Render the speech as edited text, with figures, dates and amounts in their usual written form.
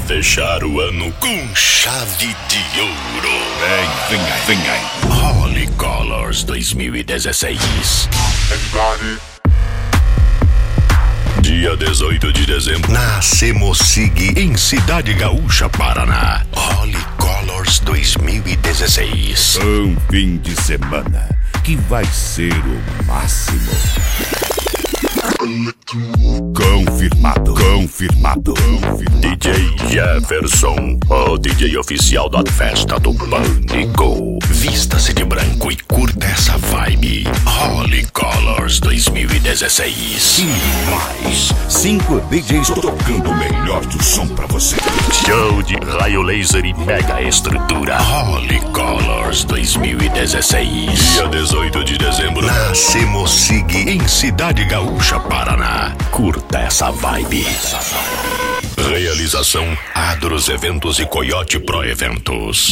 fechar o ano com chave de ouro. Vem aí. Holy Colors 2016. Everybody. Dia 18 de dezembro, na Semosig, em Cidade Gaúcha, Paraná. Holy Colors 2016. Um fim de semana que vai ser o máximo. Confirmado. DJ Jefferson, o DJ oficial da festa do Pânico. Vista-se de branco e curta essa vibe. Holy Colors 2016. E mais 5 DJs tocando o melhor do som pra você. Show de raio laser e mega estrutura. Holy Colors 2016. Dia 18 de dezembro, na Semosig, em Cidade Gaúcha, Paraná. Curta essa vibe. Realização Adros Eventos e Coyote Pro Eventos.